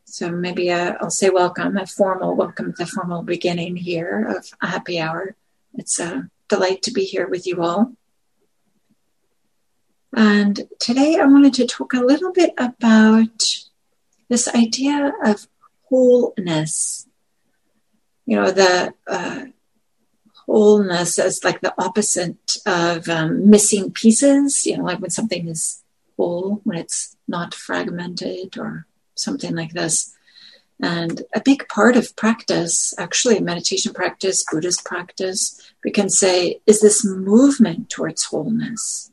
So maybe I'll say welcome, a formal beginning here of a happy hour. It's a delight to be here with you all. And today I wanted to talk a little bit about this idea of wholeness. You know, the wholeness as like the opposite of missing pieces, you know, like when something is whole, when it's not fragmented or something like this. And a big part of practice, actually meditation practice, Buddhist practice, we can say, is this movement towards wholeness.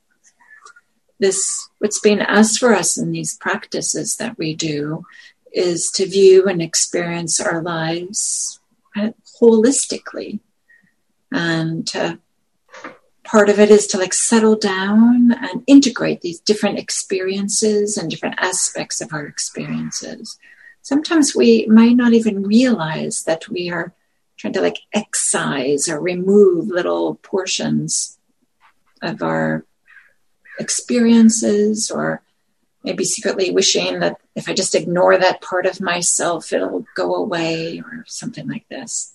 What's being asked for us in these practices that we do is to view and experience our lives holistically. And part of it is to like settle down and integrate these different experiences and different aspects of our experiences. Sometimes we might not even realize that we are trying to like excise or remove little portions of our experiences, or maybe secretly wishing that if I just ignore that part of myself, it'll go away or something like this.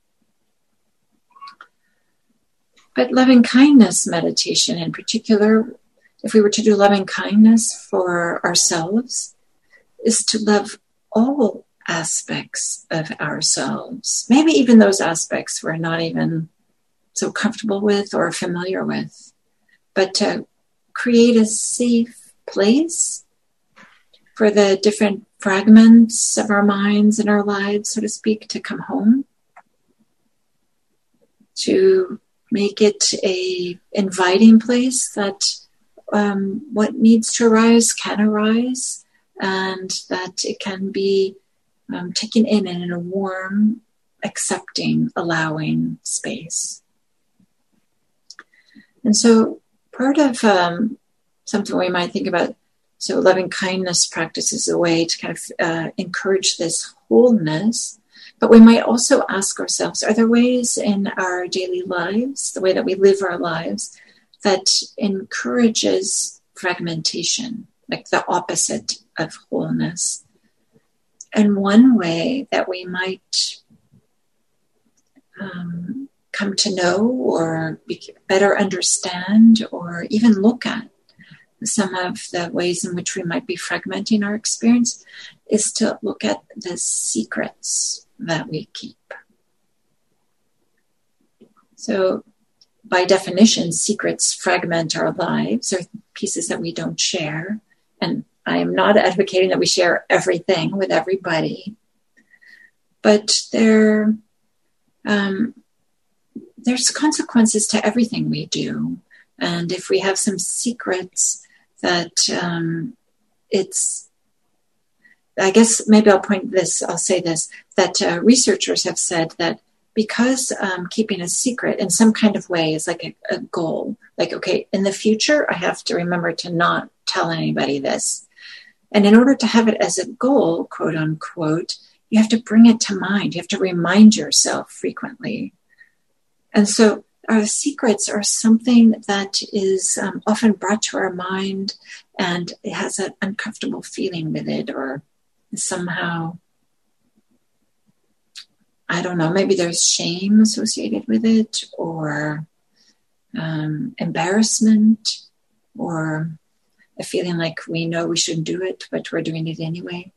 But loving kindness meditation in particular, if we were to do loving kindness for ourselves, is to love all aspects of ourselves, maybe even those aspects we're not even so comfortable with or familiar with, but to create a safe place for the different fragments of our minds and our lives, so to speak, to come home, to make it a inviting place that what needs to arise can arise, and that it can be taken in a warm, accepting, allowing space. And so part of something we might think about, so loving kindness practice is a way to kind of encourage this wholeness. But we might also ask ourselves, are there ways in our daily lives, the way that we live our lives, that encourages fragmentation, like the opposite of wholeness? And one way that we might come to know or better understand or even look at some of the ways in which we might be fragmenting our experience is to look at the secrets that we keep. So by definition, secrets fragment our lives, or pieces that we don't share. And I am not advocating that we share everything with everybody, but there's consequences to everything we do. And if we have some secrets that I guess maybe I'll say this, that researchers have said that because keeping a secret in some kind of way is like a goal, like, okay, in the future, I have to remember to not tell anybody this. And in order to have it as a goal, quote unquote, you have to bring it to mind. You have to remind yourself frequently. And so our secrets are something that is often brought to our mind, and it has an uncomfortable feeling with it, or somehow, I don't know, maybe there's shame associated with it, or embarrassment, or a feeling like we know we shouldn't do it, but we're doing it anyway.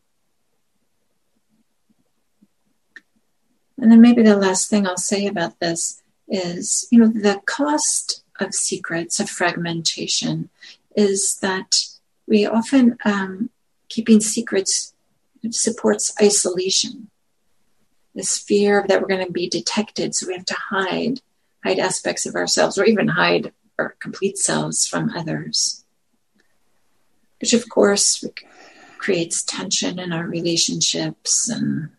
And then maybe the last thing I'll say about this is, you know, the cost of secrets, of fragmentation, is that we often, keeping secrets supports isolation. This fear that we're going to be detected, so we have to hide aspects of ourselves, or even hide our complete selves from others, which of course creates tension in our relationships. And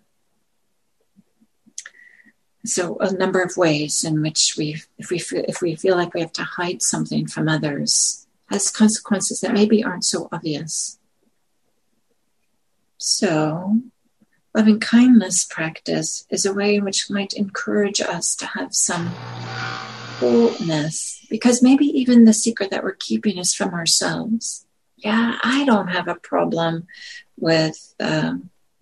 so a number of ways in which if we feel like we have to hide something from others, has consequences that maybe aren't so obvious. So loving kindness practice is a way in which might encourage us to have some wholeness, because maybe even the secret that we're keeping is from ourselves. Yeah, I don't have a problem with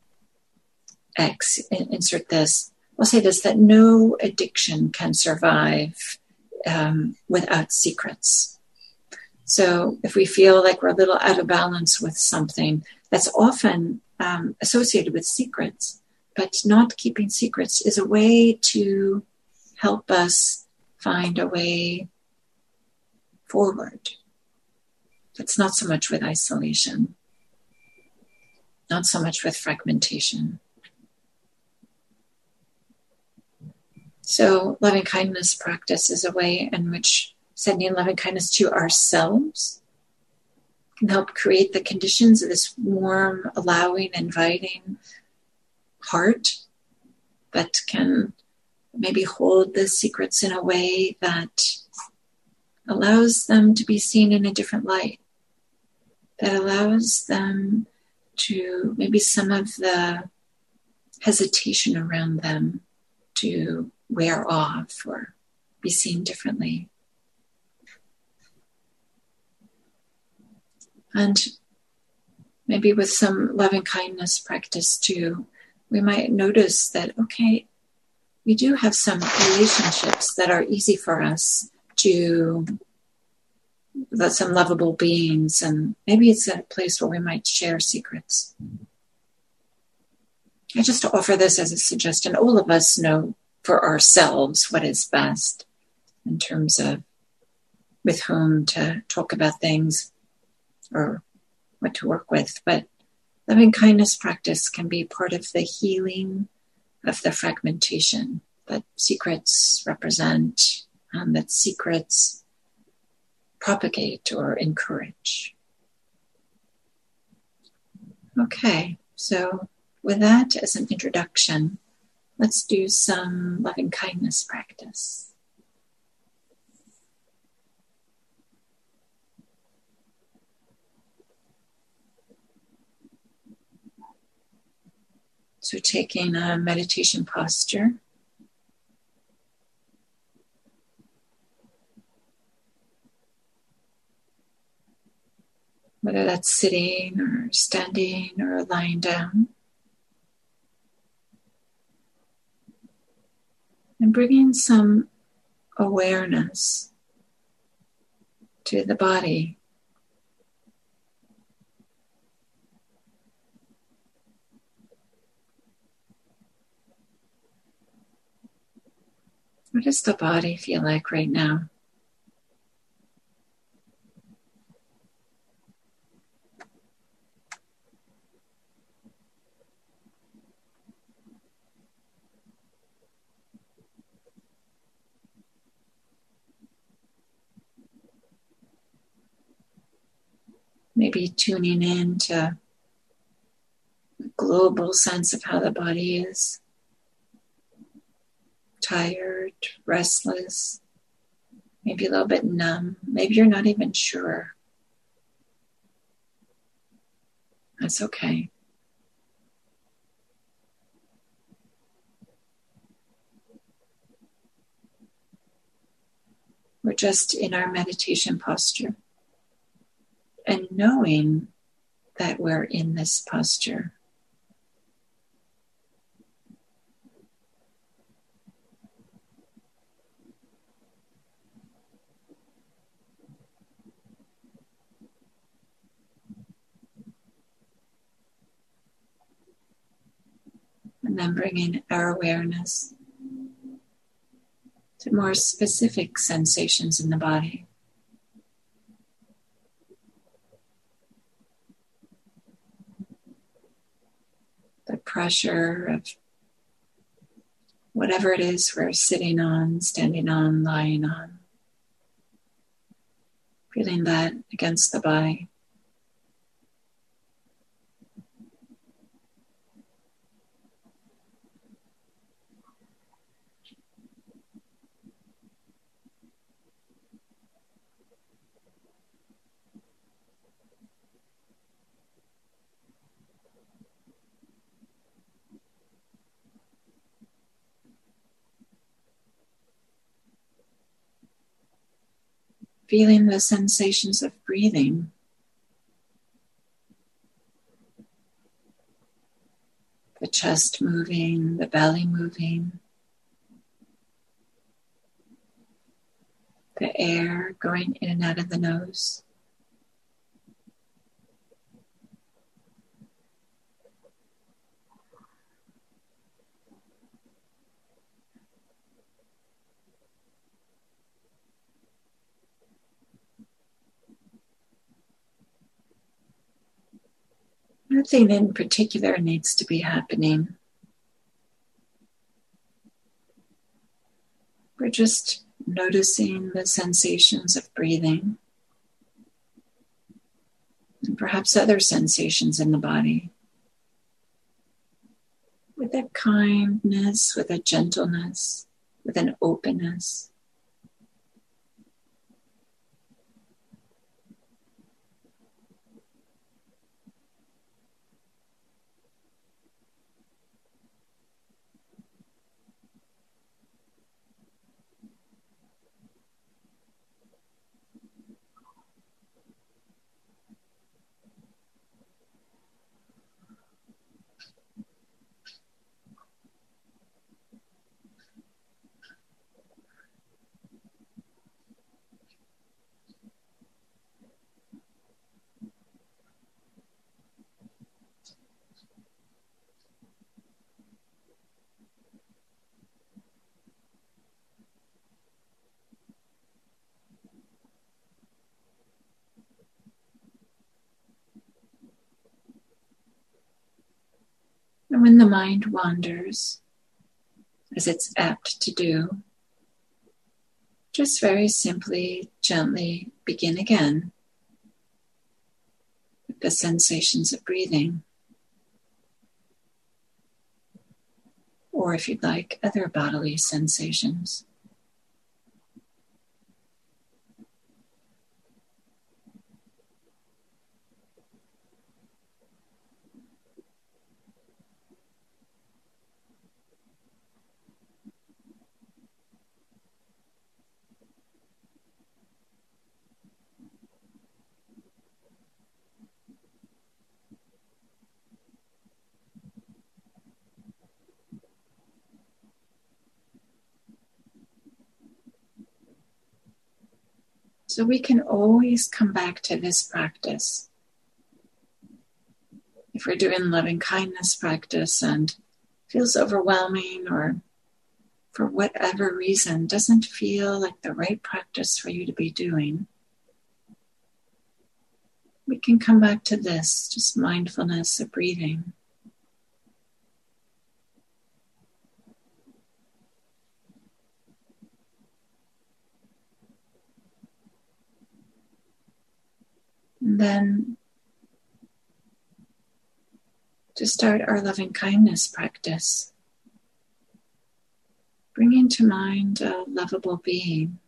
X, insert this. I'll say this, that no addiction can survive without secrets. So if we feel like we're a little out of balance with something, that's often associated with secrets. But not keeping secrets is a way to help us find a way forward. It's not so much with isolation, not so much with fragmentation. So loving kindness practice is a way in which sending loving kindness to ourselves can help create the conditions of this warm, allowing, inviting heart that can maybe hold the secrets in a way that allows them to be seen in a different light, that allows them to maybe some of the hesitation around them to wear off or be seen differently. And maybe with some loving kindness practice too, we might notice that, okay, we do have some relationships that are easy for us to, that some lovable beings, and maybe it's a place where we might share secrets. I just offer this as a suggestion. All of us know for ourselves what is best in terms of with whom to talk about things or what to work with. But loving kindness practice can be part of the healing of the fragmentation that secrets represent, and that secrets propagate or encourage. Okay, so with that as an introduction, let's do some loving kindness practice. So taking a meditation posture. Whether that's sitting or standing or lying down. And bringing some awareness to the body. What does the body feel like right now? Maybe tuning in to a global sense of how the body is. Tired, restless, maybe a little bit numb. Maybe you're not even sure. That's okay. We're just in our meditation posture and knowing that we're in this posture. And then bringing our awareness to more specific sensations in the body. The pressure of whatever it is we're sitting on, standing on, lying on. Feeling that against the body. Feeling the sensations of breathing. The the chest moving, the belly moving, the air going in and out of the nose. Nothing in particular needs to be happening. We're just noticing the sensations of breathing and perhaps other sensations in the body with a kindness, with a gentleness, with an openness. And when the mind wanders, as it's apt to do, just very simply, gently begin again with the sensations of breathing. Or if you'd like, other bodily sensations. So we can always come back to this practice. If we're doing loving kindness practice and feels overwhelming or for whatever reason doesn't feel like the right practice for you to be doing, we can come back to this, just mindfulness of breathing. And then to start our loving kindness practice, bringing to mind a lovable being,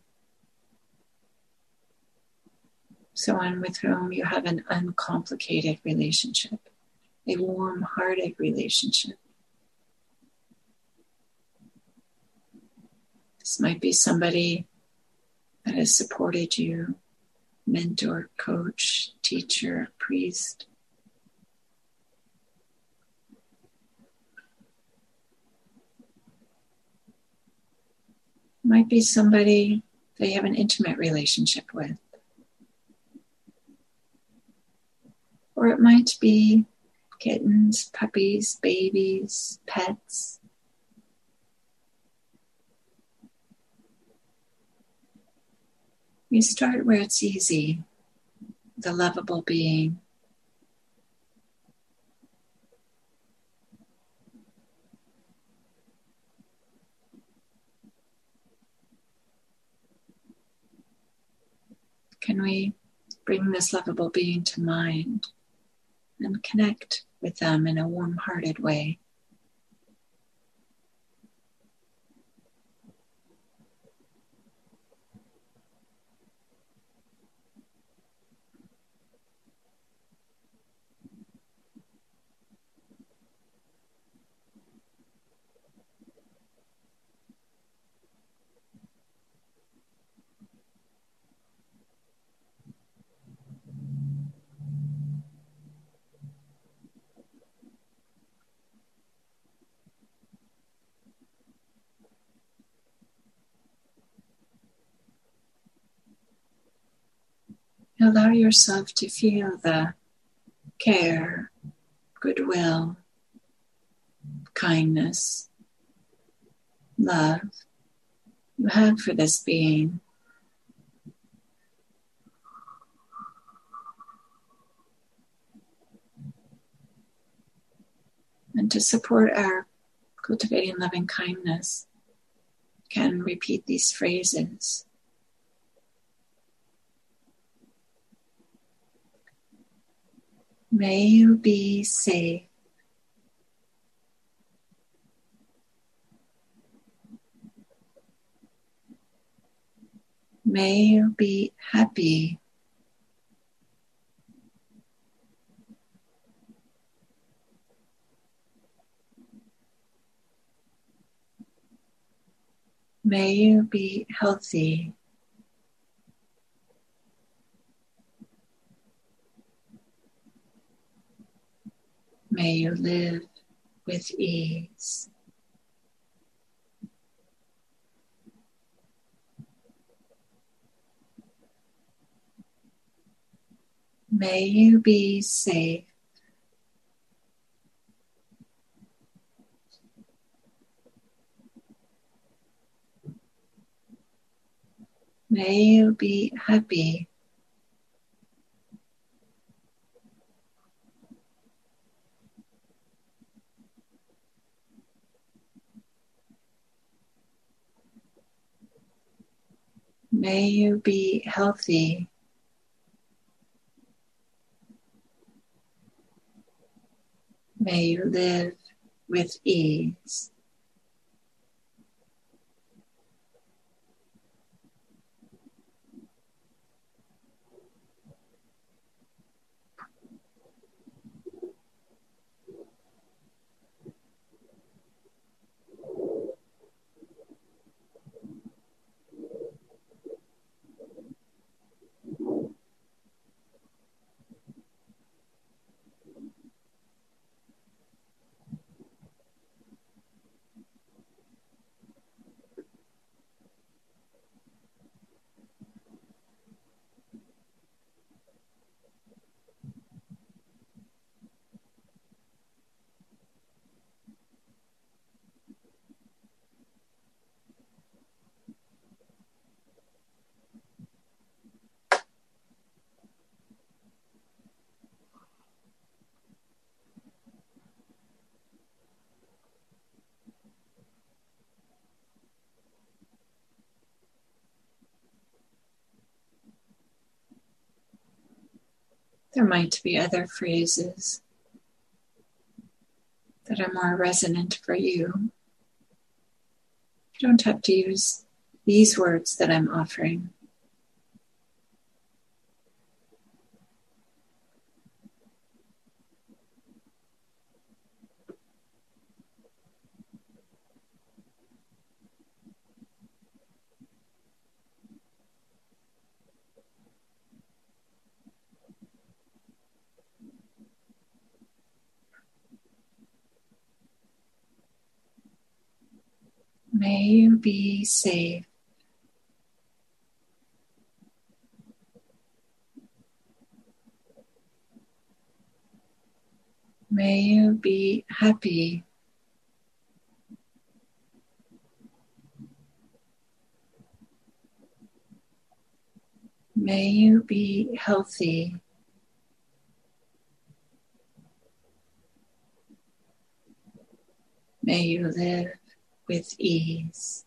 someone with whom you have an uncomplicated relationship, a warm-hearted relationship. This might be somebody that has supported you, mentor, coach, teacher, priest. Might be somebody that you have an intimate relationship with. Or it might be kittens, puppies, babies, pets. We start where it's easy, the lovable being. Can we bring this lovable being to mind and connect with them in a warm-hearted way? Allow yourself to feel the care, goodwill, kindness, love you have for this being. And to support our cultivating loving kindness, can repeat these phrases. May you be safe. May you be happy. May you be healthy. May you live with ease. May you be safe. May you be happy. May you be healthy. May you live with ease. There might be other phrases that are more resonant for you. You don't have to use these words that I'm offering. May you be safe. May you be happy. May you be healthy. May you live with ease.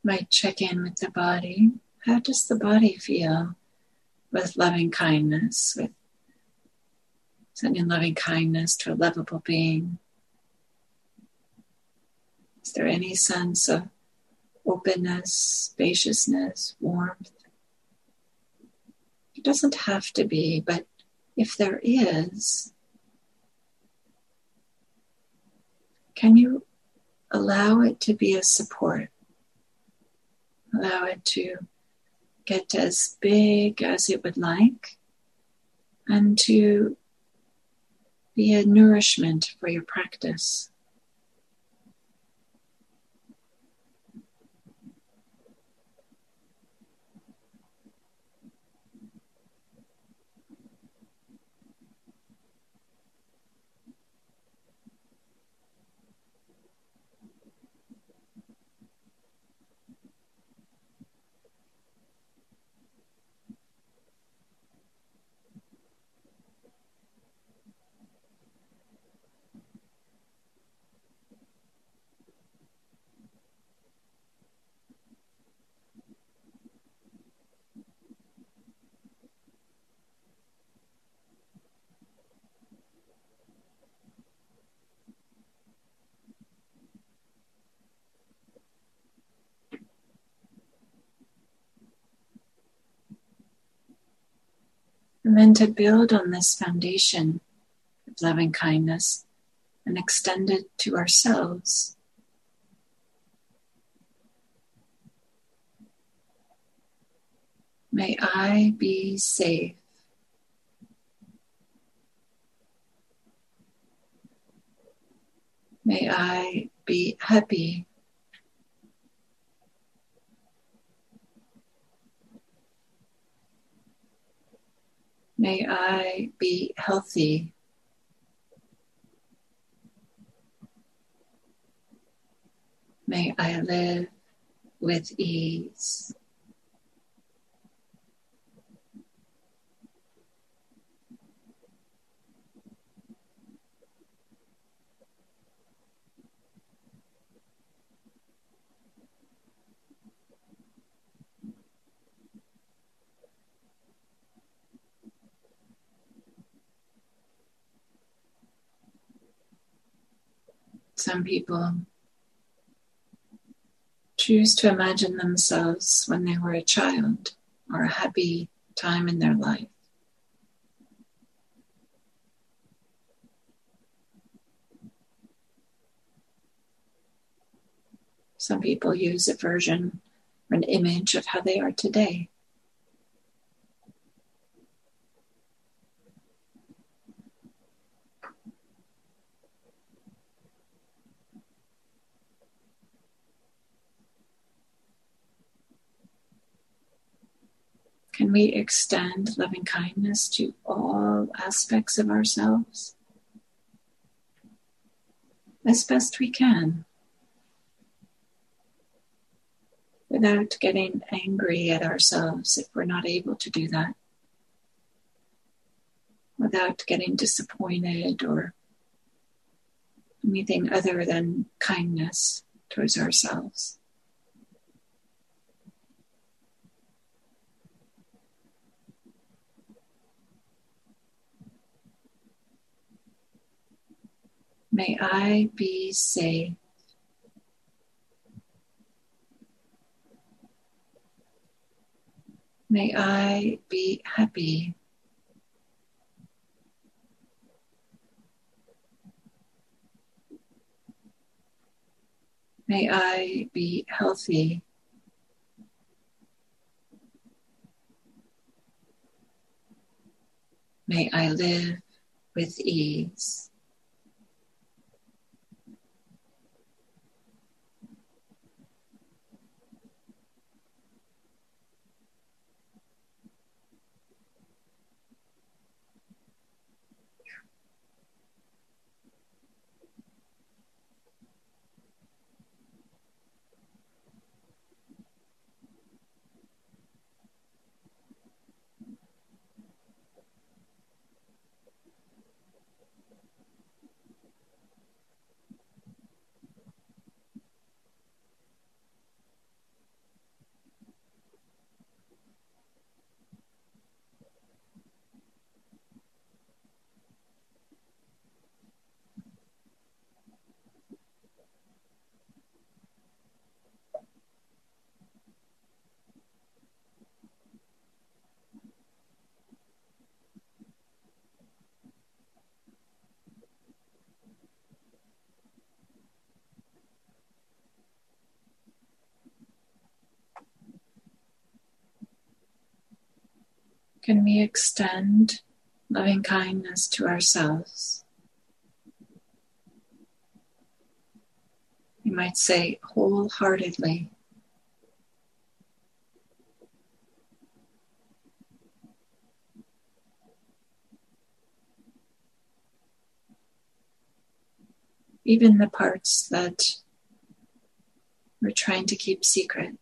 Might check in with the body. How does the body feel with loving kindness, with sending loving kindness to a lovable being? Is there any sense of openness, spaciousness, warmth? It doesn't have to be, but if there is, can you allow it to be a support? Allow it to get as big as it would like and to be a nourishment for your practice. And then to build on this foundation of loving kindness and extend it to ourselves. May I be safe. May I be happy. May I be healthy. May I live with ease. Some people choose to imagine themselves when they were a child or a happy time in their life. Some people use a version or an image of how they are today. Can we extend loving kindness to all aspects of ourselves as best we can, without getting angry at ourselves if we're not able to do that, without getting disappointed or anything other than kindness towards ourselves? May I be safe. May I be happy. May I be healthy. May I live with ease. can we extend loving kindness to ourselves? You might say wholeheartedly. Even the parts that we're trying to keep secret.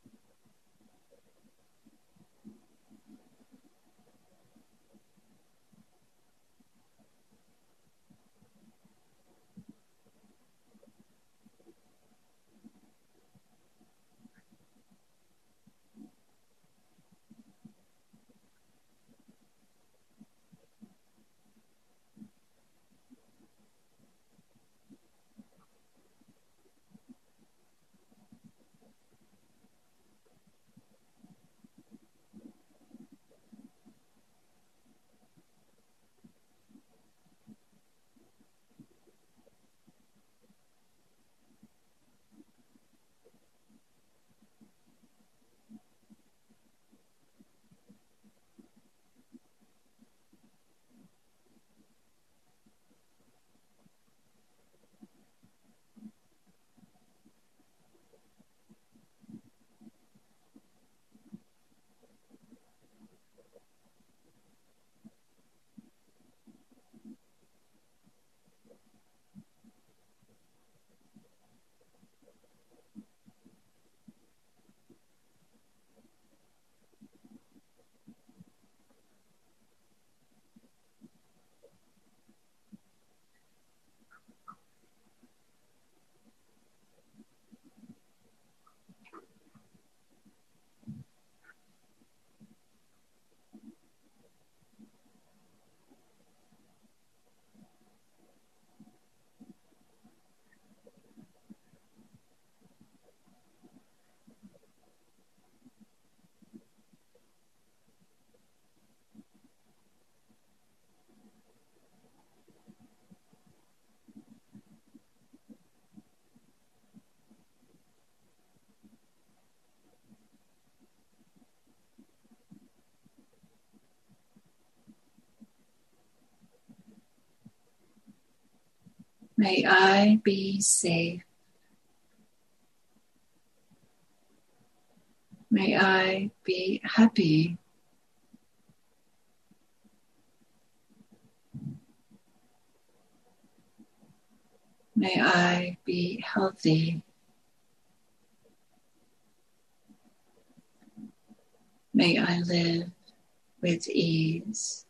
May I be safe. May I be happy. May I be healthy. May I live with ease.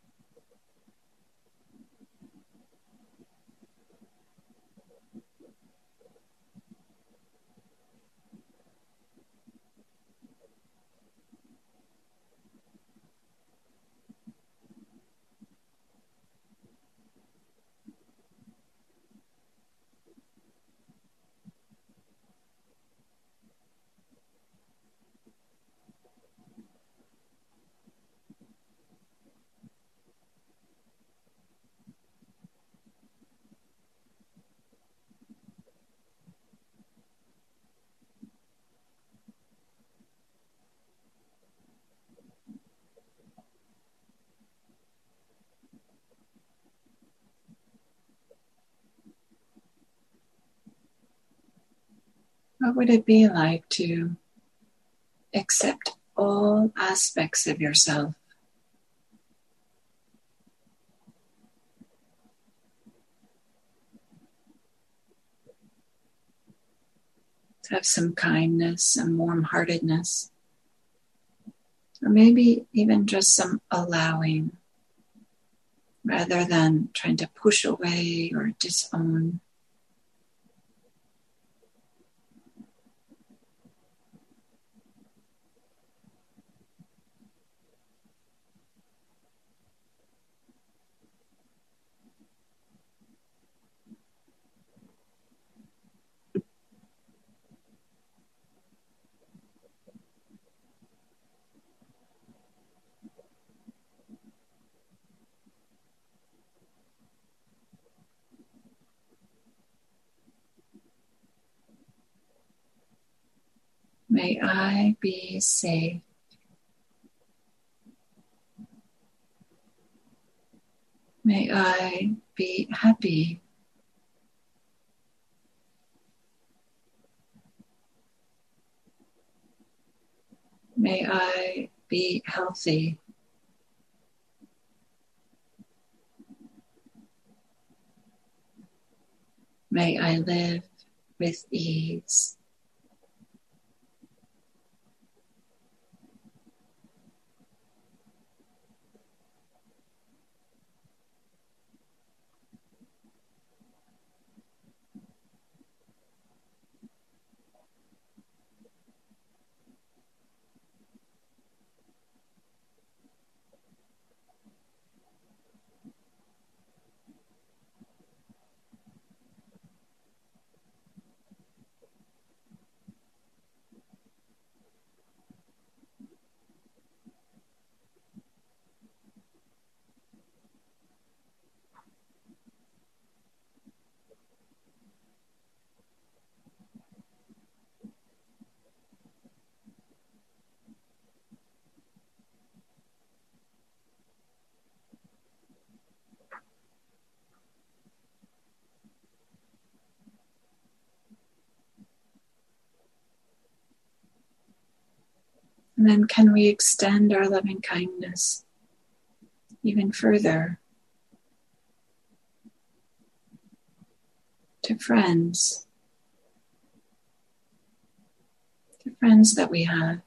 What would it be like to accept all aspects of yourself? To have some kindness, some warm-heartedness, or maybe even just some allowing, rather than trying to push away or disown. May I be safe. May I be happy. May I be healthy. May I live with ease. And then can we extend our loving kindness even further to friends that we have.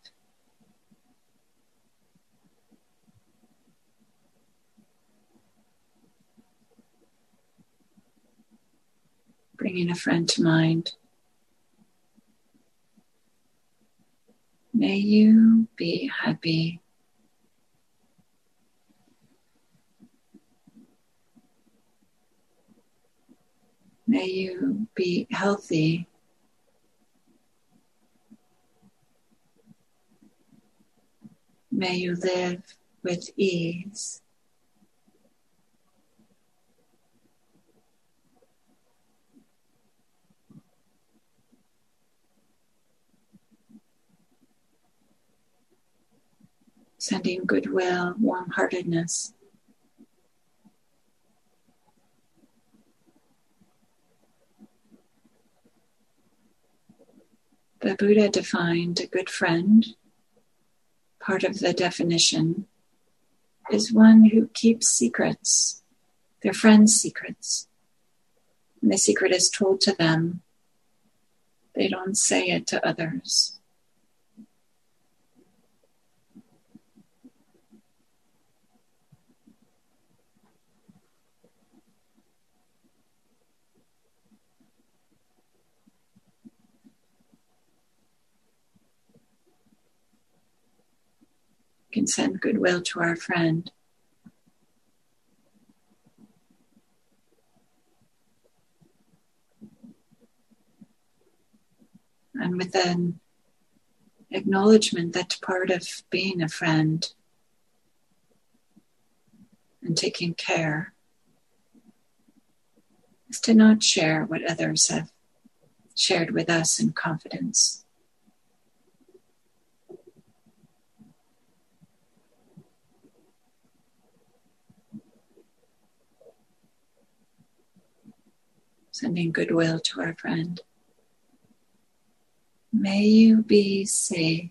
Bringing a friend to mind. May you be happy. May you be healthy. May you live with ease. Sending goodwill, warm-heartedness. The Buddha defined a good friend. Part of the definition is one who keeps secrets, their friends' secrets. When the secret is told to them, they don't say it to others. We can send goodwill to our friend. And with an acknowledgement that part of being a friend and taking care is to not share what others have shared with us in confidence. Sending goodwill to our friend. May you be safe.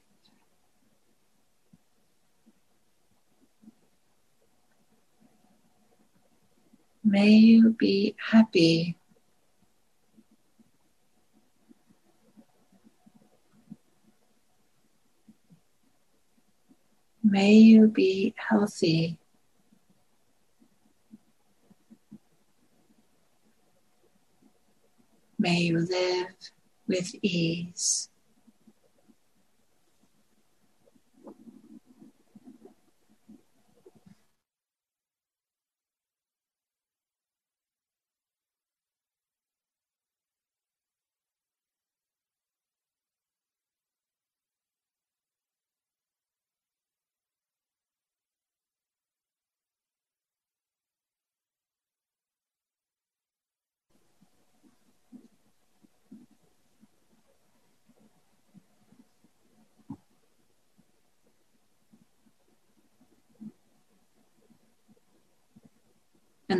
May you be happy. May you be healthy. May you live with ease.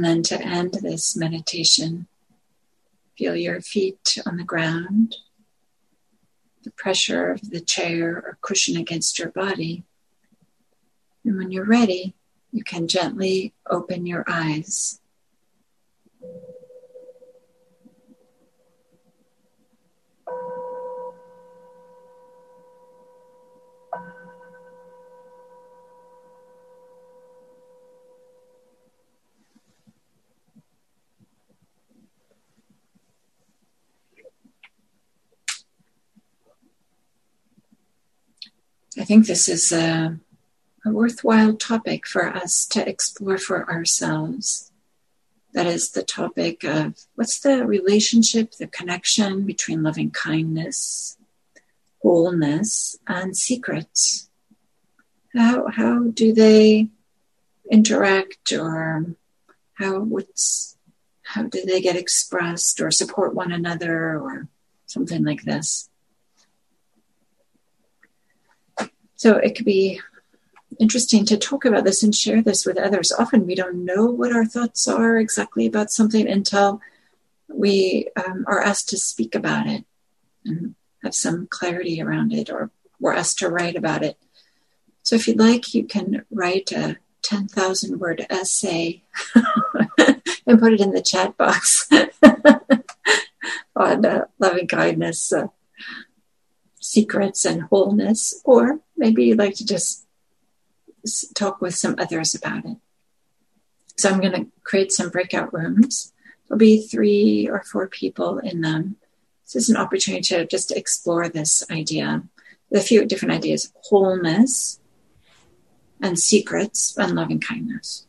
And then to end this meditation, feel your feet on the ground, the pressure of the chair or cushion against your body. And when you're ready, you can gently open your eyes. I think this is a worthwhile topic for us to explore for ourselves. That is the topic of what's the relationship, the connection between loving kindness, wholeness, and secrets. How do they interact, or how do they get expressed or support one another, or something like this? So it could be interesting to talk about this and share this with others. Often we don't know what our thoughts are exactly about something until we are asked to speak about it and have some clarity around it, or we're asked to write about it. So if you'd like, you can write a 10,000 word essay and put it in the chat box on loving kindness, secrets, and wholeness, or maybe you'd like to just talk with some others about it. So I'm going to create some breakout rooms. There'll be 3 or 4 people in them. This is an opportunity to just explore this idea. There's a few different ideas: wholeness and secrets and loving kindness.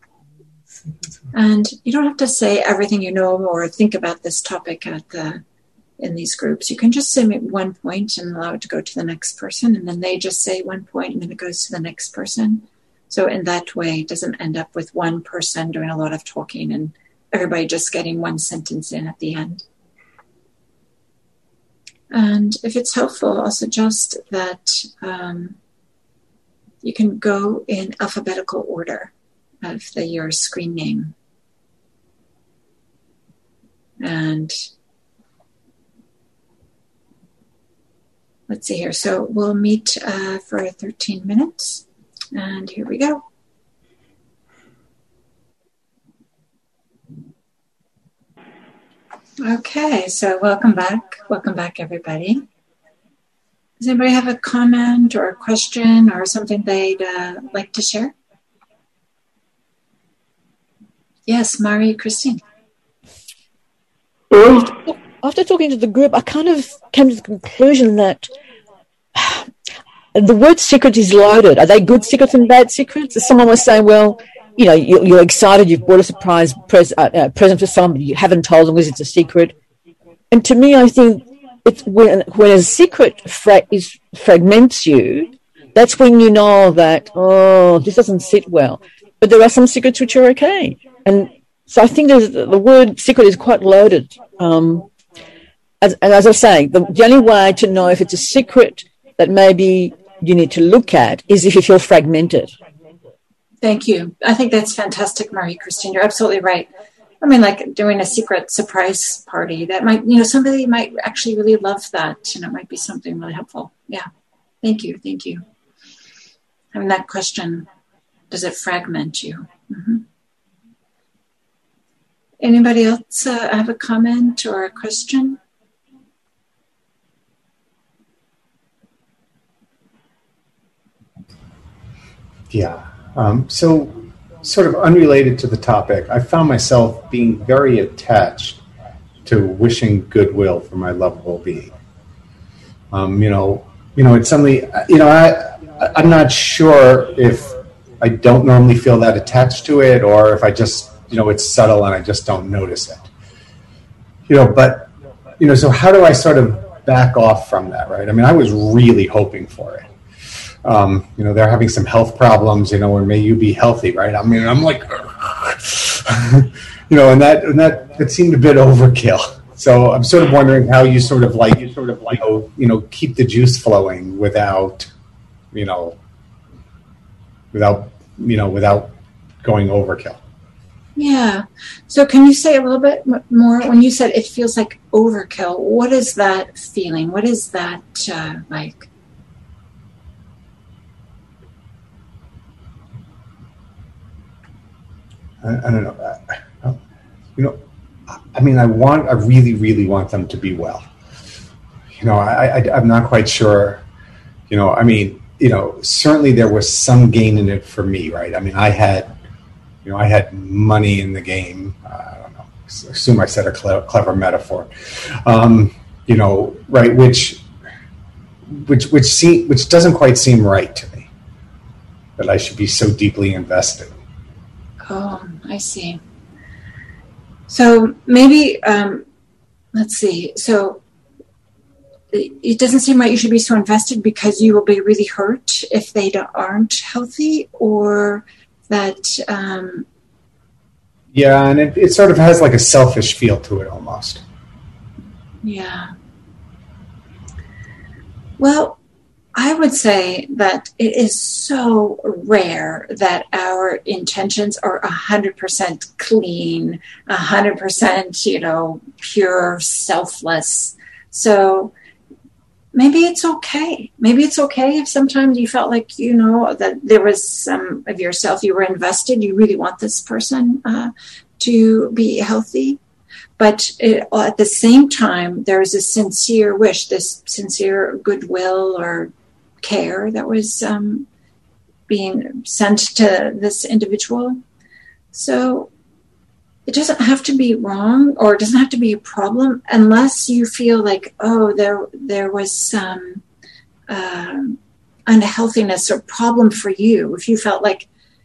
And you don't have to say everything you know or think about this topic in these groups. You can just say one point and allow it to go to the next person, and then they just say one point and then it goes to the next person. So in that way, it doesn't end up with one person doing a lot of talking and everybody just getting one sentence in at the end. And if it's helpful, I'll suggest that you can go in alphabetical order of your screen name. And let's see here. So we'll meet for 13 minutes. And here we go. Okay, so welcome back. Welcome back, everybody. Does anybody have a comment or a question or something they'd like to share? Yes, Marie-Christine. After talking to the group, I kind of came to the conclusion that the word secret is loaded. Are they good secrets and bad secrets? Someone was saying, well, you know, you're excited, you've bought a surprise present for somebody, you haven't told them because it's a secret. And to me, I think it's when a secret fragments you, that's when you know that, this doesn't sit well. But there are some secrets which are okay. And so I think the word secret is quite loaded. As I was saying, the only way to know if it's a secret that maybe you need to look at is if you feel fragmented. Thank you. I think that's fantastic, Marie-Christine. You're absolutely right. I mean, like doing a secret surprise party, that might, somebody might actually really love that, and it might be something really helpful. Yeah. Thank you. Thank you. Having that question, does it fragment you? Mm-hmm. Anybody else have a comment or a question? Yeah. So sort of unrelated to the topic, I found myself being very attached to wishing goodwill for my lovable being. It's suddenly, I'm not sure if I don't normally feel that attached to it, or if I just, it's subtle and I just don't notice it. So how do I sort of back off from that, right? I mean, I was really hoping for it. They're having some health problems, or may you be healthy, right? I mean, I'm like, and that seemed a bit overkill. So I'm sort of wondering how you sort of keep the juice flowing without going overkill. Yeah. So can you say a little bit more? When you said it feels like overkill, what is that feeling? What is that like? I don't know. You know, I mean, I really, really want them to be well. You know, I'm not quite sure. You know, I mean, you know, certainly there was some gain in it for me, right? I mean, I had money in the game. I don't know. Assume I said a clever metaphor. You know, right? Which doesn't quite seem right to me. That I should be so deeply invested. Oh, I see. So maybe let's see. So it doesn't seem right you should be so invested because you will be really hurt if they aren't healthy, or that. Yeah, and it sort of has like a selfish feel to it almost. Yeah. Well, I would say that it is so rare that our intentions are 100% clean, 100%, you know, pure, selfless. So maybe it's okay. Maybe it's okay if sometimes you felt like, you know, that there was some of yourself, you were invested, you really want this person to be healthy. But at the same time, there is a sincere wish, this sincere goodwill or care that was being sent to this individual. So it doesn't have to be wrong, or it doesn't have to be a problem, unless you feel like, oh, there was some unhealthiness or problem for you. If you felt like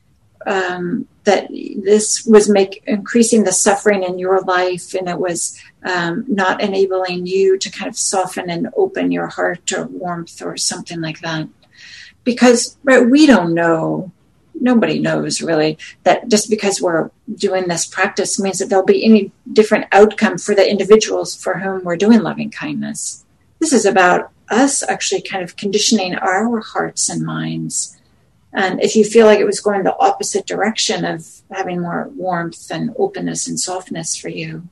that this was increasing the suffering in your life, and it was not enabling you to kind of soften and open your heart or warmth or something like that. Because we don't know, nobody knows really, that just because we're doing this practice means that there'll be any different outcome for the individuals for whom we're doing loving kindness. This is about us actually kind of conditioning our hearts and minds. And if you feel like it was going the opposite direction of having more warmth and openness and softness for you,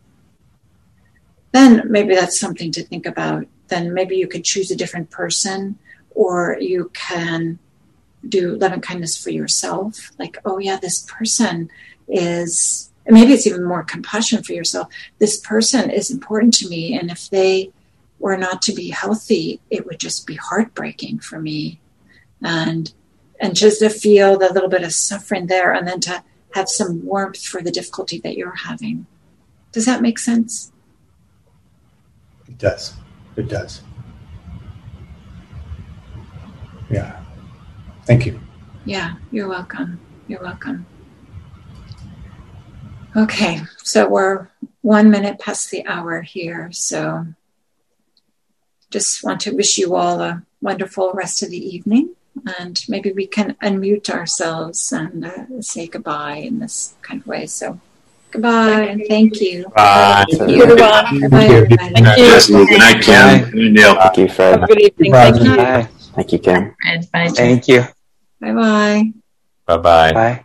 then maybe that's something to think about. Then maybe you could choose a different person, or you can do loving kindness for yourself. Like, oh yeah, this person is, and maybe it's even more compassion for yourself. This person is important to me, and if they were not to be healthy, it would just be heartbreaking for me. And just to feel the little bit of suffering there, and then to have some warmth for the difficulty that you're having. Does that make sense? It does. It does. Yeah. Thank you. Yeah, you're welcome. You're welcome. Okay, so we're 1 minute past the hour here. So just want to wish you all a wonderful rest of the evening. And maybe we can unmute ourselves and say goodbye in this kind of way. So goodbye and thank you. Bye. Thank you. Goodbye. Bye, everybody. Thank you. Good night, Kim. Good Neil. Thank you, Fred. Have a good evening. Thank you. Bye. Thank you, Kim. Bye. Bye-bye. Bye-bye. Bye.